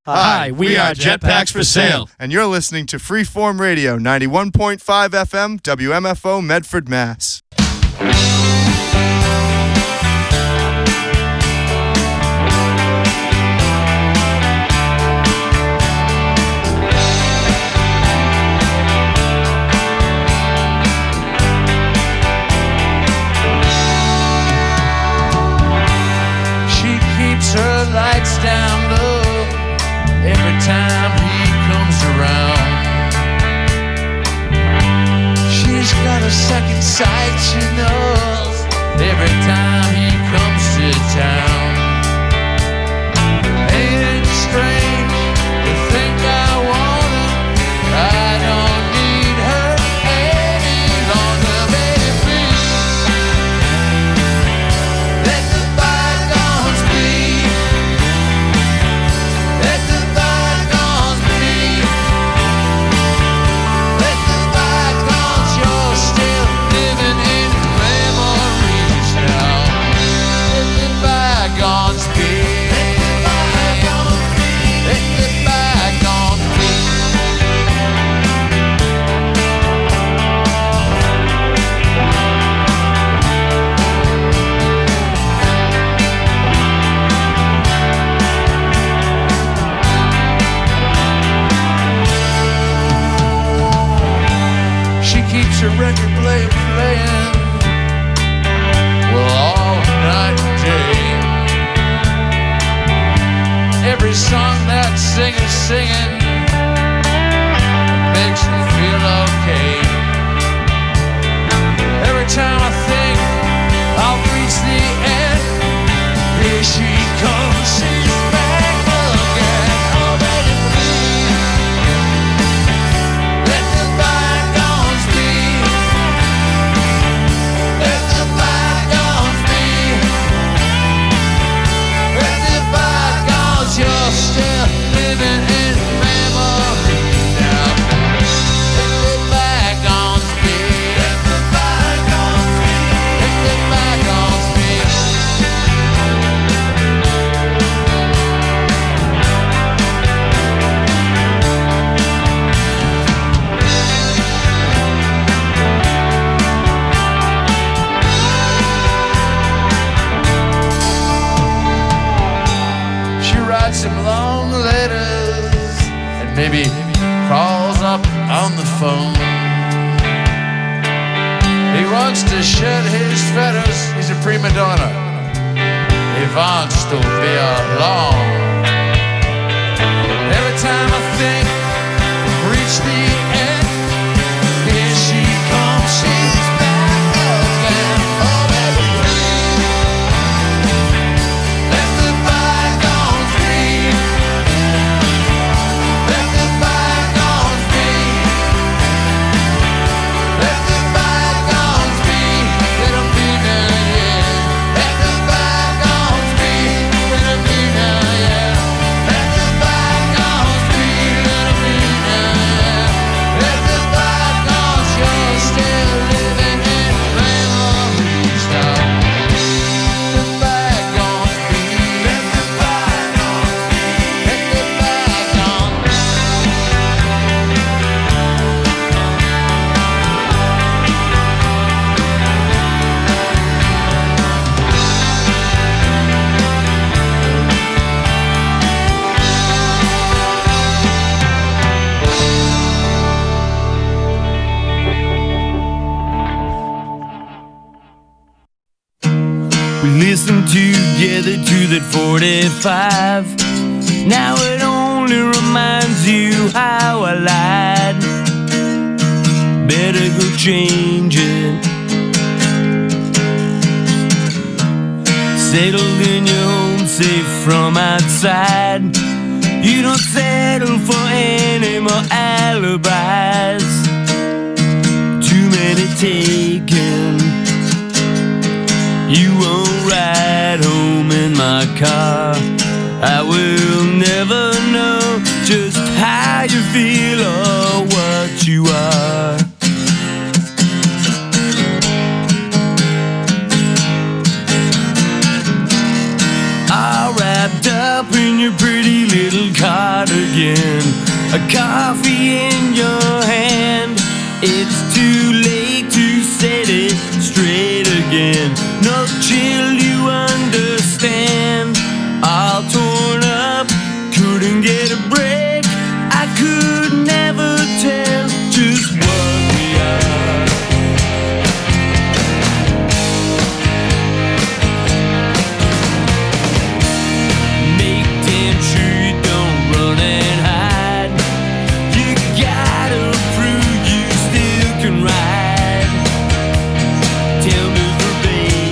Hi, we are Jetpacks for Sale. And you're listening to Freeform Radio, 91.5 FM, WMFO, Medford, Mass. She keeps her lights down low every time he comes around. She's got a second sight, she knows, every time he comes to town. Ain't it strange to think I want her? I don't need her any longer, baby. Let the bygones be. Let the bygones be. Let the bygones, you're still living in memories now. Let the bygones be. Let the bygones be. She keeps her record player playing, well, all night and day. Every song that singer's singing makes me feel okay. Every time I think I'll reach the end, here she comes, she's back again. Oh, baby, please, let the bygones be. Let the bygones be. Let the bygones, you're still living in memory now. Let the bygones be. Let the bygones be. Let the bygones be. She writes him long letters and maybe calls up on the phone. He wants to shed his feathers, he's a prima donna. He wants to be alone. Every time I think I've reached the end, here she comes, she's back again. Oh, baby, please, let the bygones be. Let the bygones be. Let the bygones be. Let them be now, yeah. Let the bygones be. Let them be now, yeah. Let the bygones be. Let them be now, yeah. Let the bygones, you're still living in memories now. Let the bygones be. Let the bygones be. Let the bygones be. We listened together to that 45. Now it only reminds you how I lied. Better go change it. Settled in your home, safe from outside. You don't settle for any more alibis. Too many taken. You won't ride home in my car. I will never know just how you feel or what you are. All wrapped up in your pretty little car. start again. A coffee in your hand. It's too late to set it straight again. No chill, you understand. All torn up, couldn't get a break. I could never tell just what we are. Make damn sure you don't run and hide. You gotta prove you still can ride. Tell me verbatim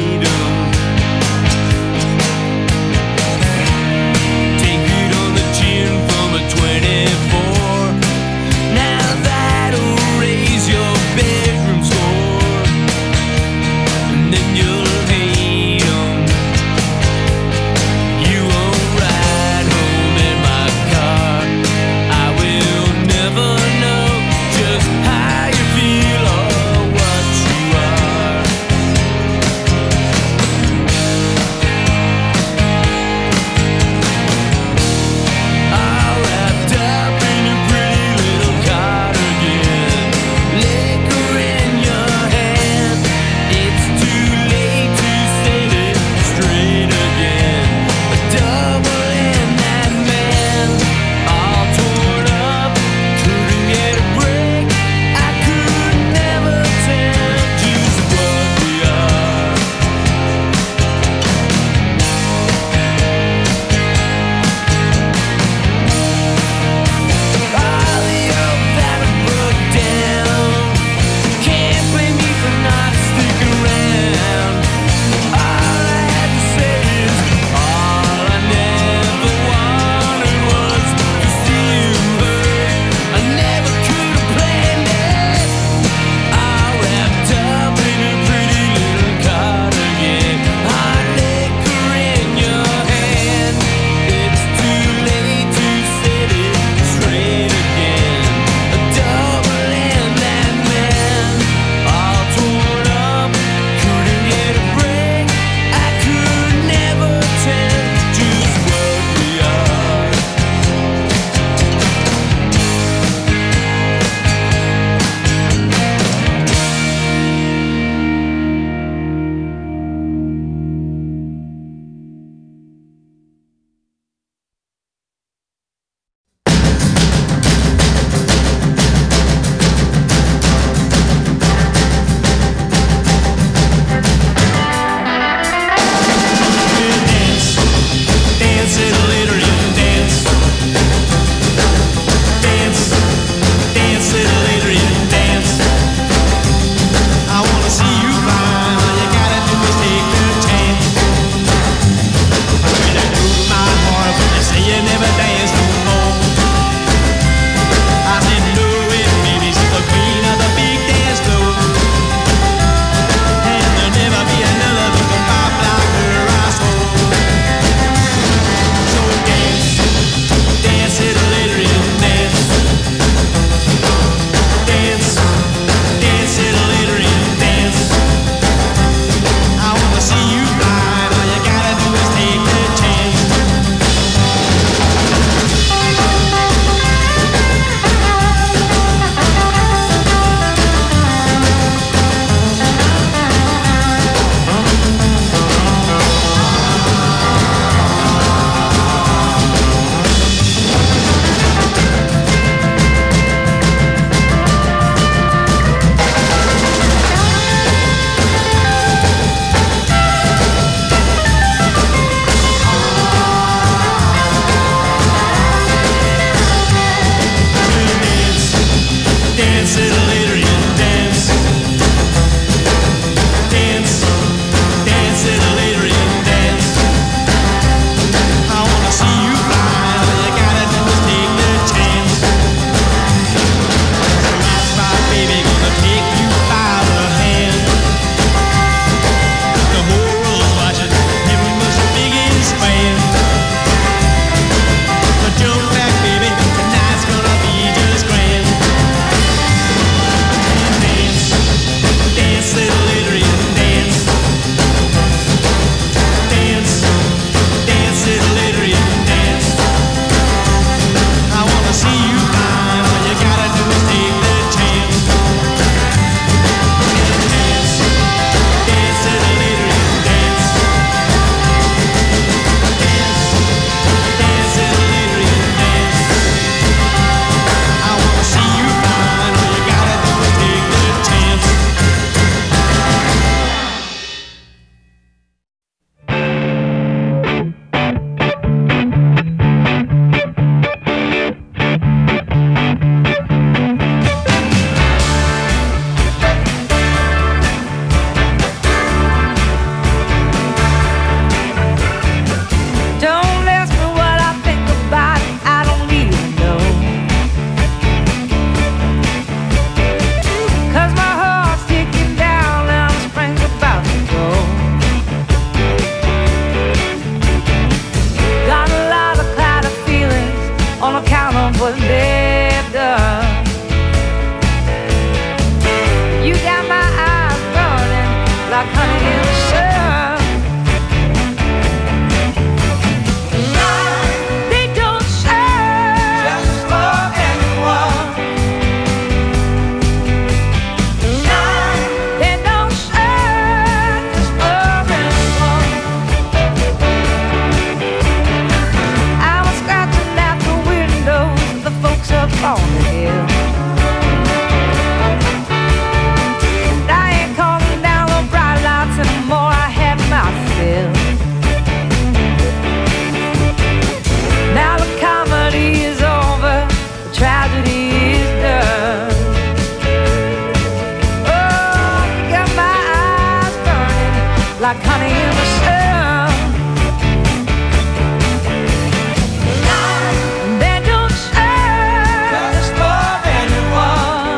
like honey in the sun. They don't shine just for anyone. They don't shine just for anyone. I was scratching at the windows of the folks up on the hill. Anymore, I had my fill. Now the comedy is over, the tragedy is done. Oh, you got my eyes burning like honey in the sun. They don't shine just for anyone.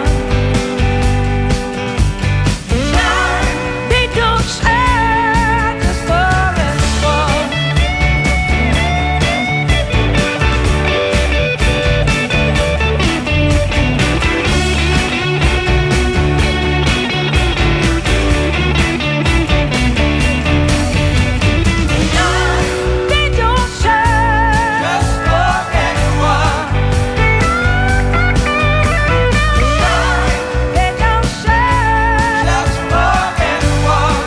They don't shine just for anyone. They don't shine just for anyone. They don't shine just for anyone.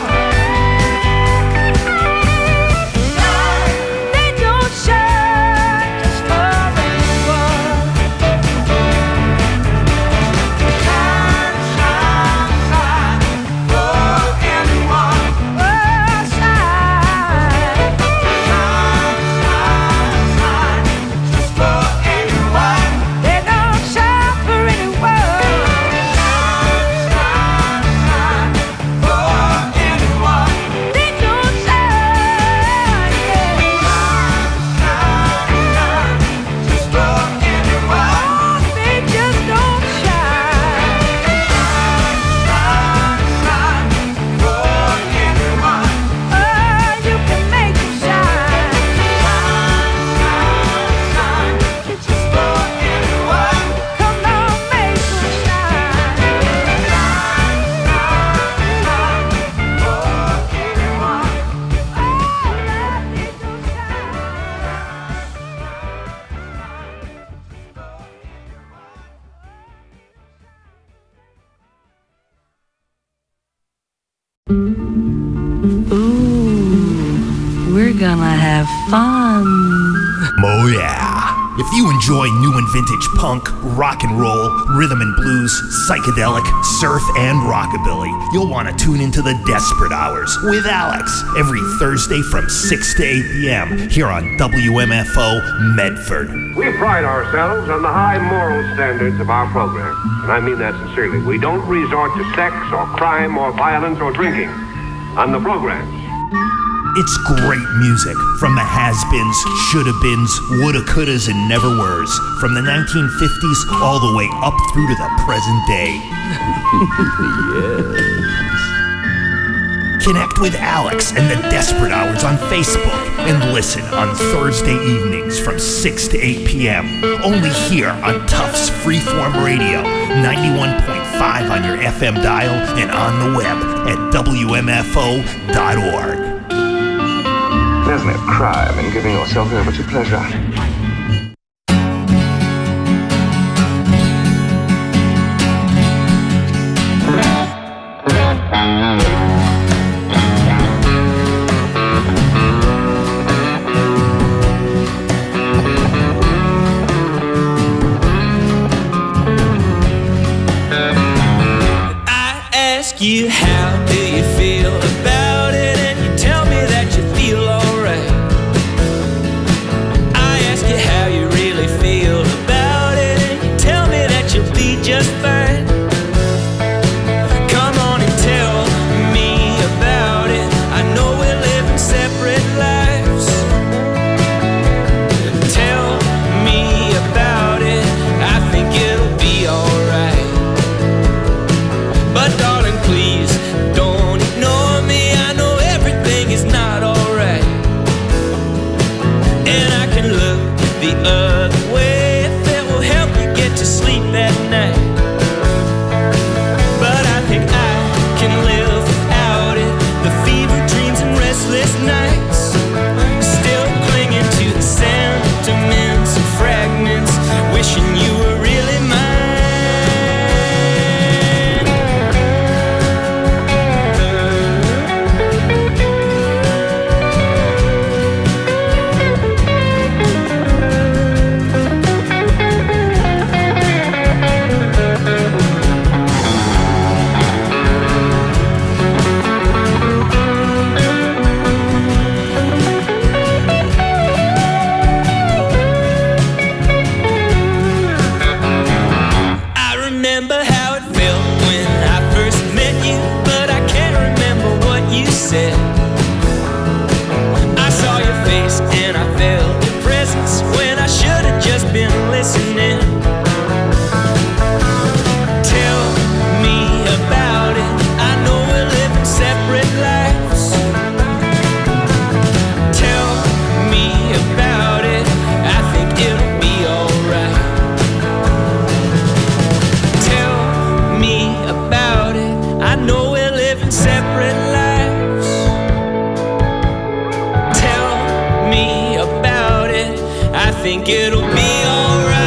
They don't shine just for anyone. Shine, shine, shine for anyone. Oh, shine, shine, shine, shine just for anyone. They don't shine for anyone. Shine, shine, shine for anyone. They don't shine, yeah. Shine, shine, just for anyone. Oh, they just don't shine. Shine, shine, shine for anyone. Oh, you can make them shine. Shine, shine, shine just for anyone. Come on, make them shine. Shine, shine, shine for anyone. Oh, let me do Ooh, we're gonna have fun. Oh yeah. If you enjoy new and vintage punk, rock and roll, rhythm and blues, psychedelic, surf, and rockabilly, you'll want to tune into the Desperate Hours with Alex every Thursday from 6 to 8 p.m. here on WMFO Medford. We pride ourselves on the high moral standards of our program, and I mean that sincerely. We don't resort to sex or crime or violence or drinking on the programs. It's great music from the has-beens, shoulda-beens, woulda, couldas, and never-weres, from the 1950s all the way up through to the present day. Yes. Connect with Alex and the Desperate Hours on Facebook and listen on Thursday evenings from 6 to 8 p.m. Only here on Tufts Freeform Radio, 91.5 on your FM dial and on the web at WMFO.org. There's no crime in giving yourself over to pleasure. I ask you, how do you feel about it? And you tell me that you feel alright. I head. I saw your face and I felt your presence when I should have just been listening. Tell me about it. I know we're living separate lives. Tell me about it. I think it'll be alright. Tell me about it. I know we're living separate lives. Tell me about it. I think it'll be alright.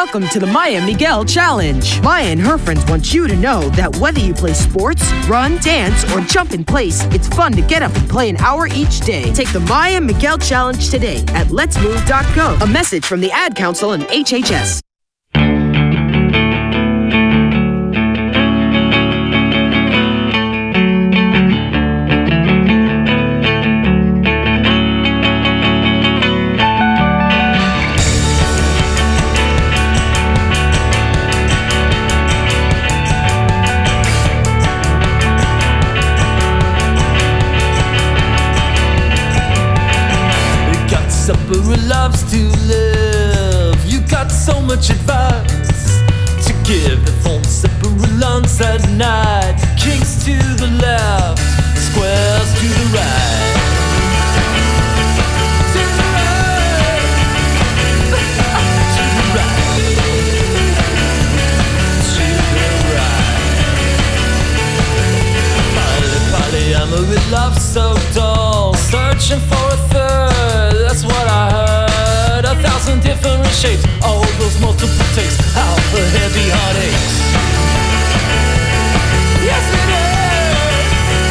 Welcome to the Maya Miguel Challenge. Maya and her friends want you to know that whether you play sports, run, dance, or jump in place, it's fun to get up and play an hour each day. Take the Maya Miguel Challenge today at letsmove.go. A message from the Ad Council and HHS. Supper loves to live. You got so much advice to give. The phone supper lunch at night. Kings to the left, squares to the right. To the right. To the right. To the right. Polyamory love so dull. Searching for a third. That's what I heard. 1,000 different shapes. All those multiple takes. How the heavy heartaches. Yes it is.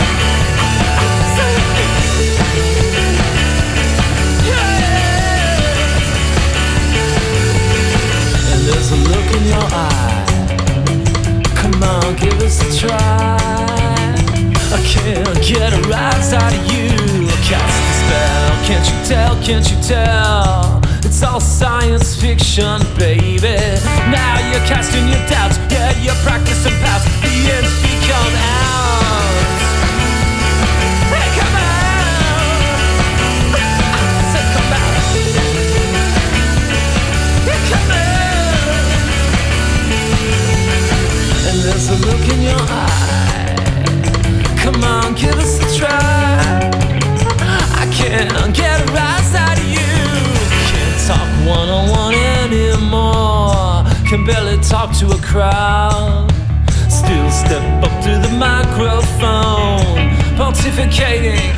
Yeah. And there's a look in your eye. Come on, give us a try. I can't get a rise out of you. Cast a spell, can't you tell, can't you tell? It's all science fiction, baby. Now you're casting your doubts, yeah, you're practicing past. The ends become outs. Hey, come out. I said come out. Hey, come out. And there's a look in your eye. Come on, give us a try. I can't get a rise out of you. Can't talk one-on-one anymore. Can barely talk to a crowd. Still step up to the microphone, pontificating.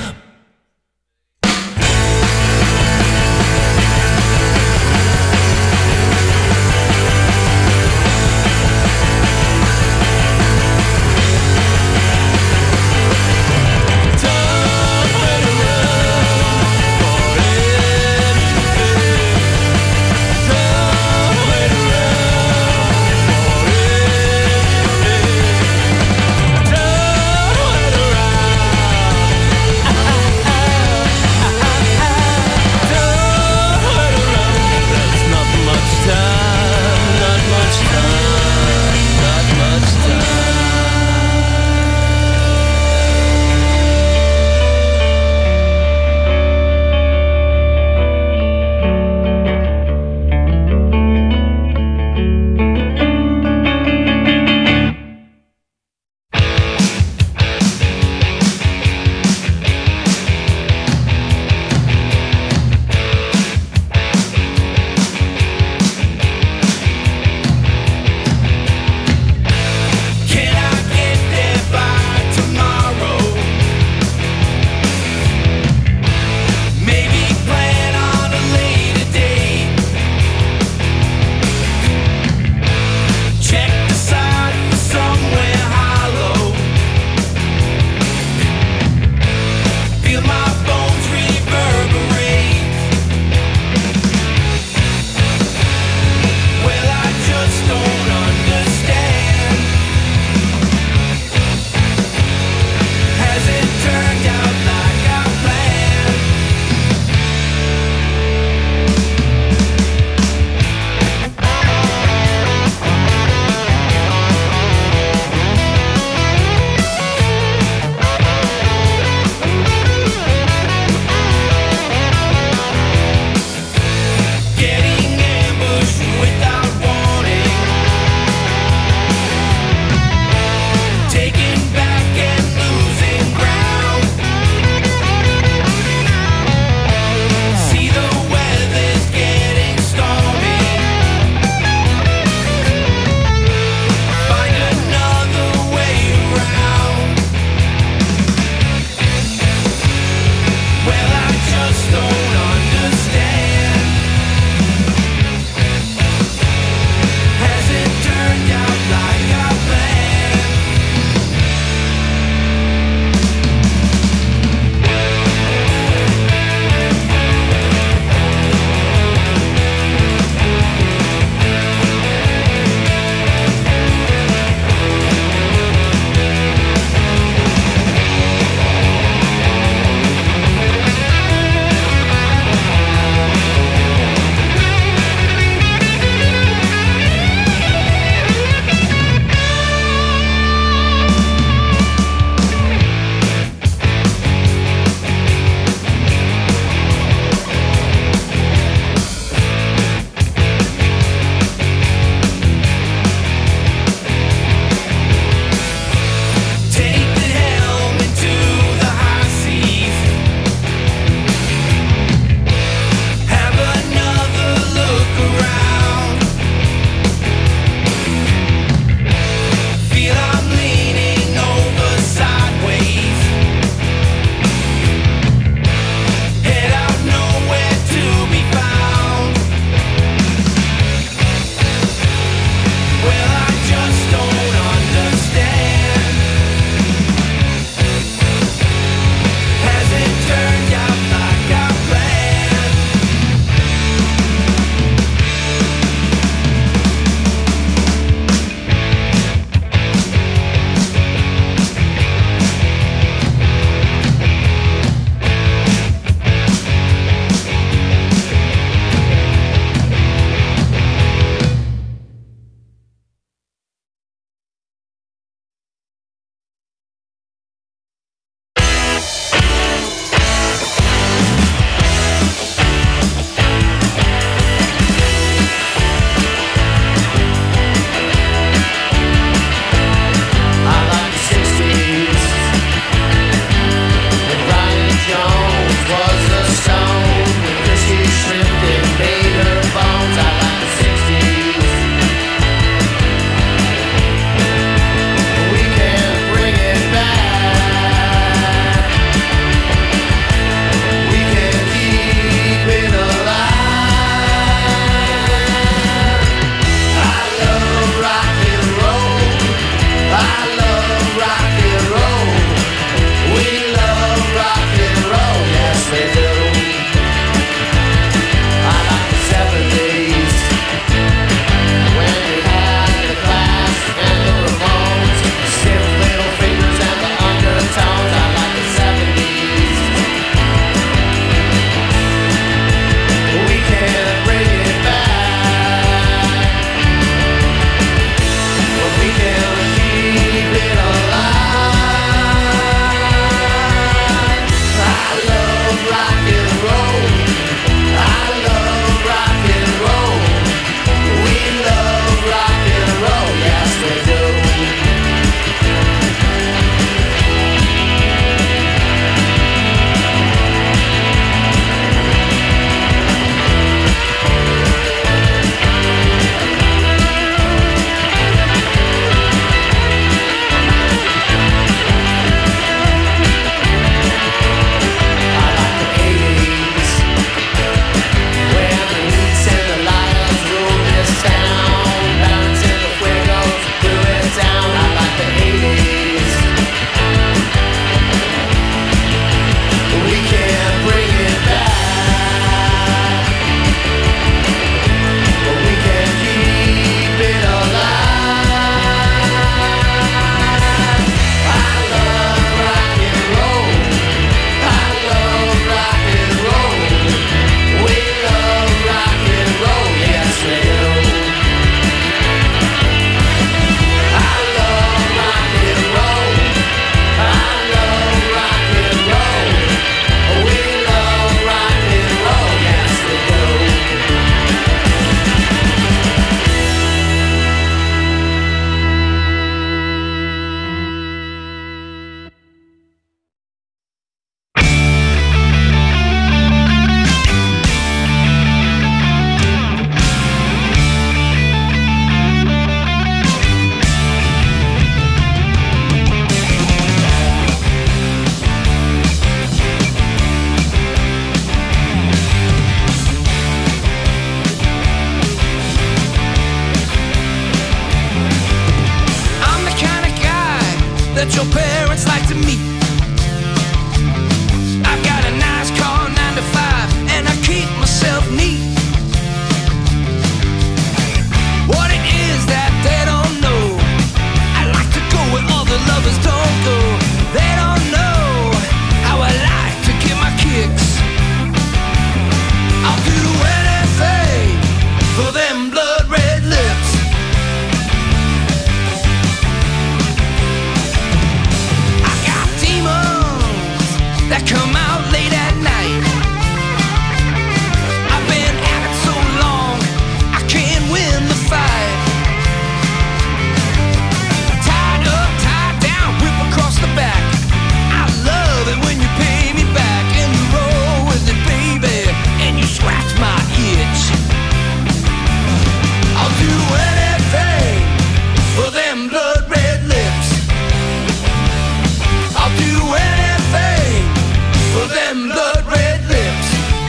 them blood red lips.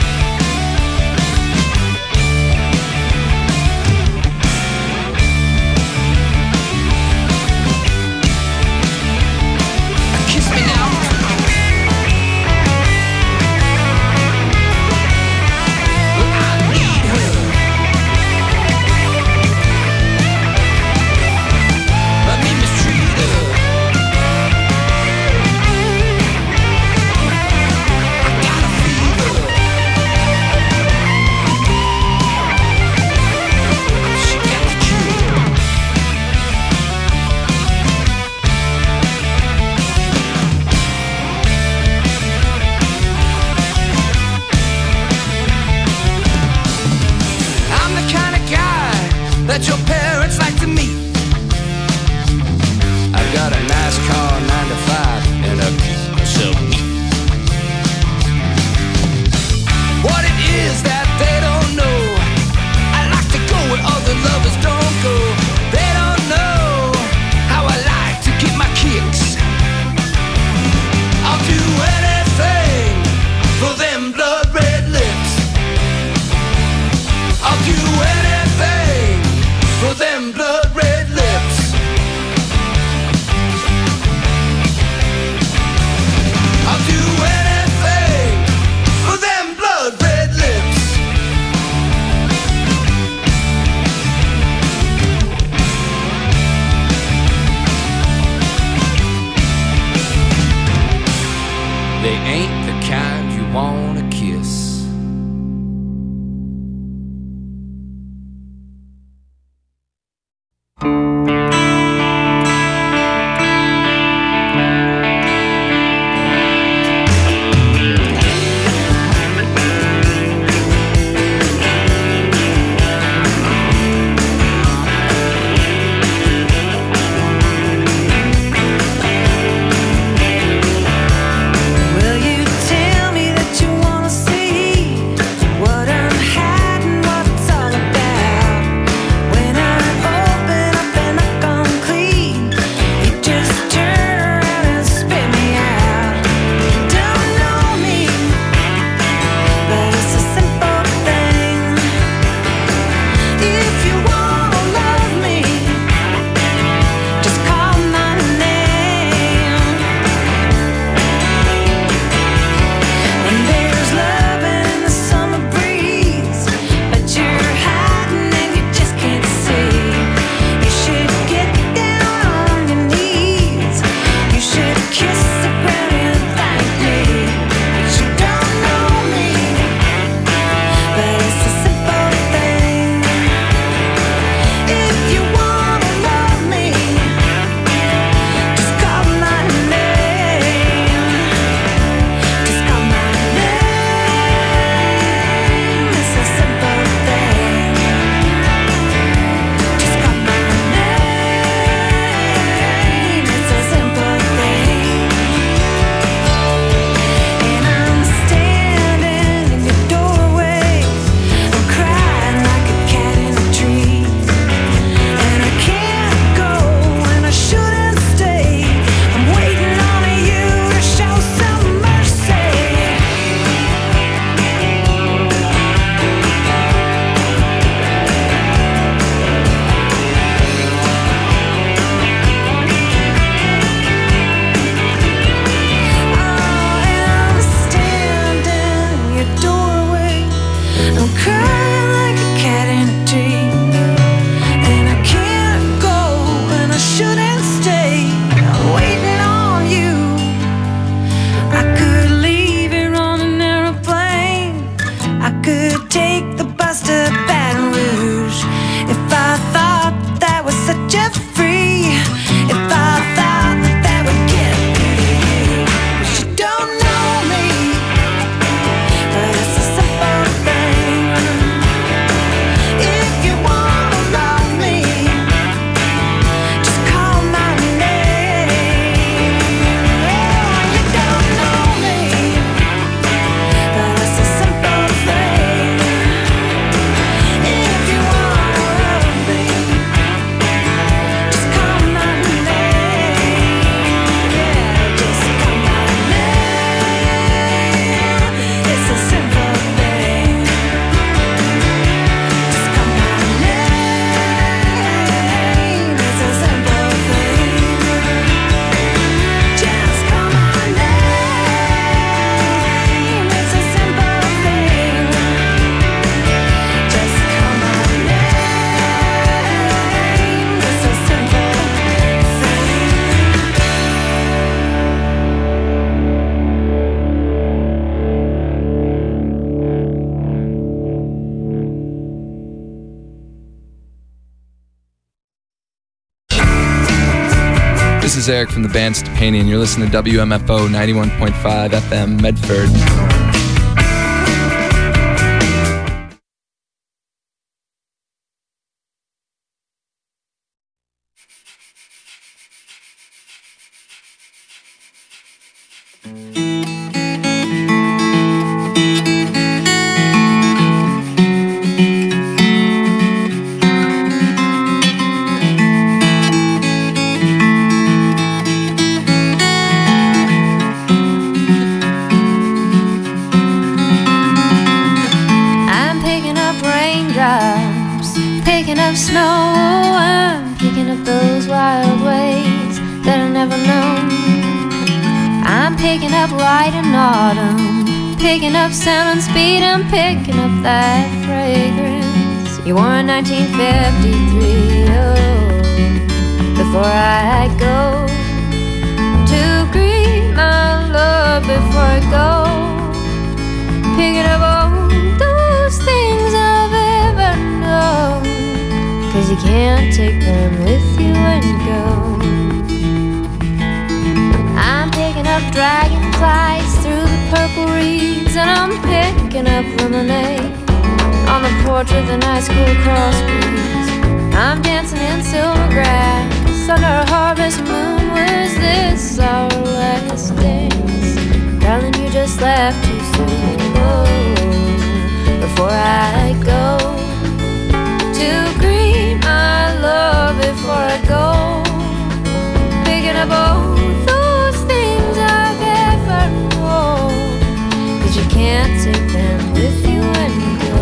Kiss me now. I need her. Let me mistreat her. I got is Eric from the band Stepani, and you're listening to WMFO 91.5 FM Medford. Sound and speed, I'm picking up that fragrance. You wore in 1953, oh, before I go to greet my love, before I go, picking up all those things I've ever known, 'cause you can't take them with you when you go. I'm picking up dragonflies through the purple reeds, and I'm picking up lemonade on the porch with a nice cool cross breeze. I'm dancing in silver grass under a harvest moon. Was this our last dance? Darling, you just left too soon. Oh, before I go to greet my love, before I go, picking up all those things I've ever known, 'cause you can't take them with you when you go.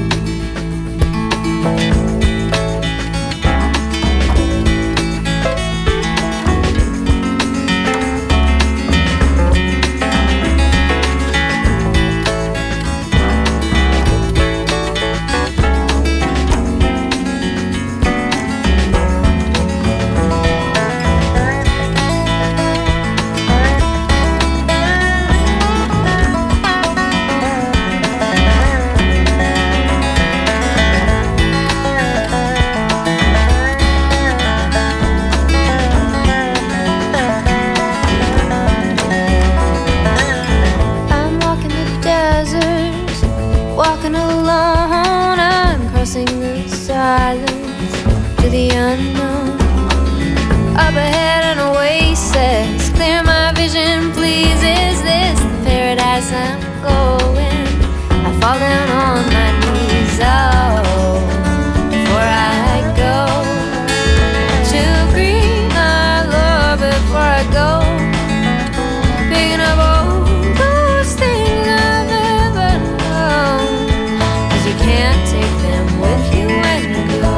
To the unknown, up ahead an oasis, clear my vision please. Is this the paradise I'm going? I fall down on my knees, oh, before I go to greet my love, before I go, picking up all those things I've ever known, 'cause you can't take them with you when you go.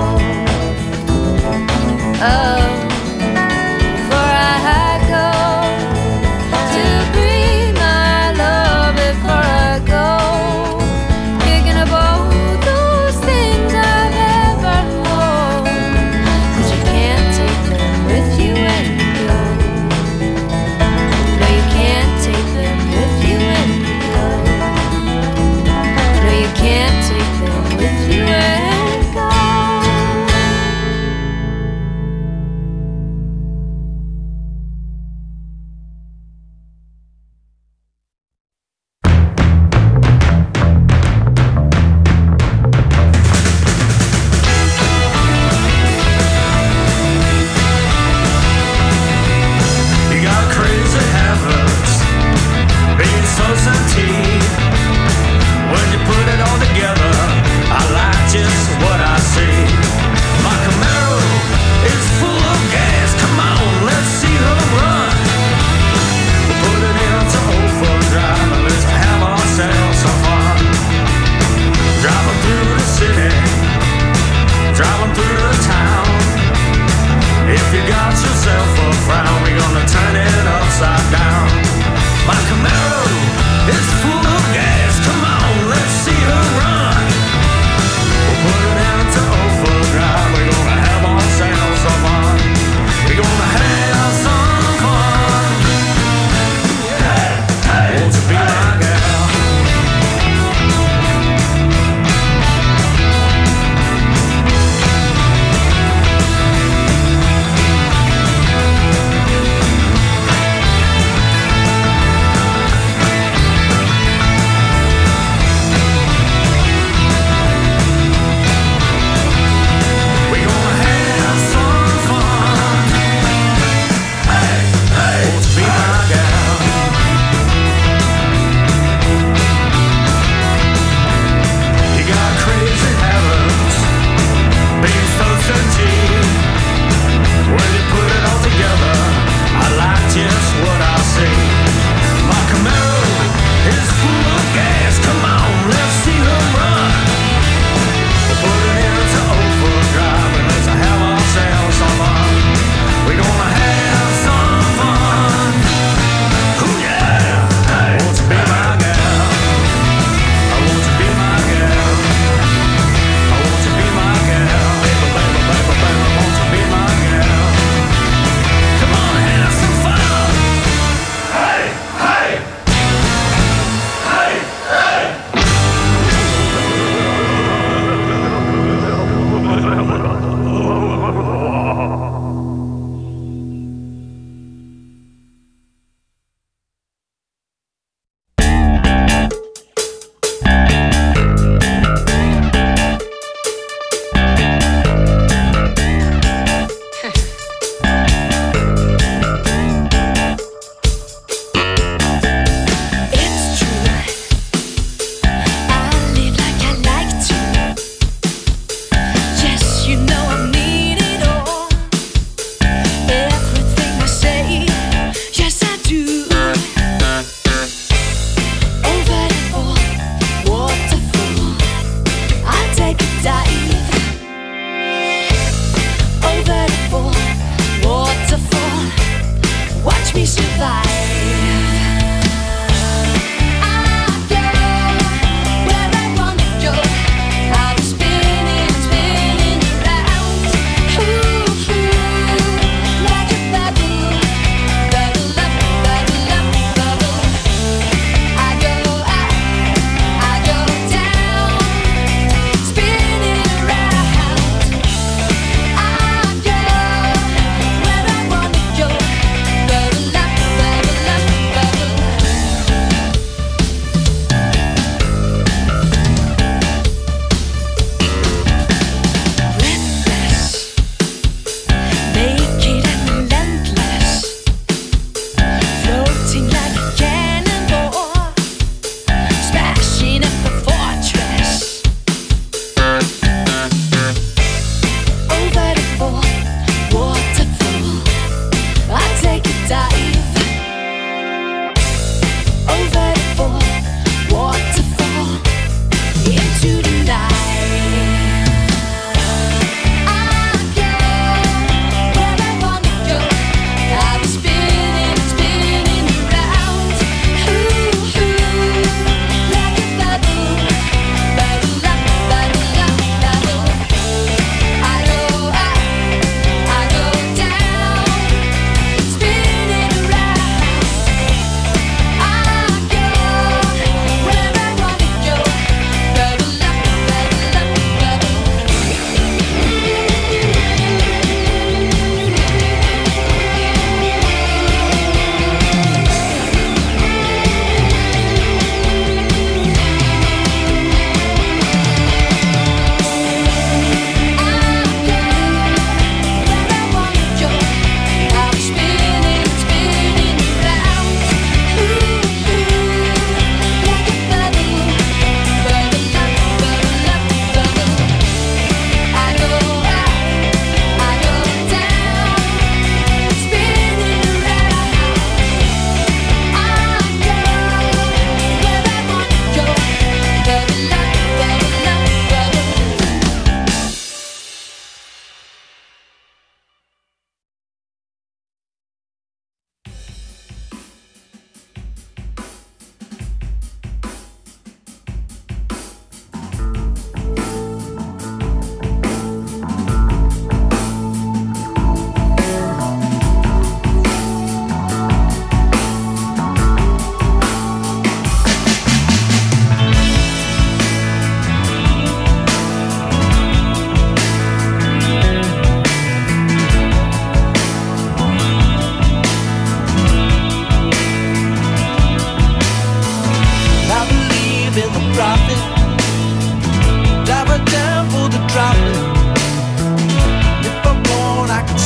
Oh, before I go to greet my love, before I go, picking up all those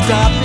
stop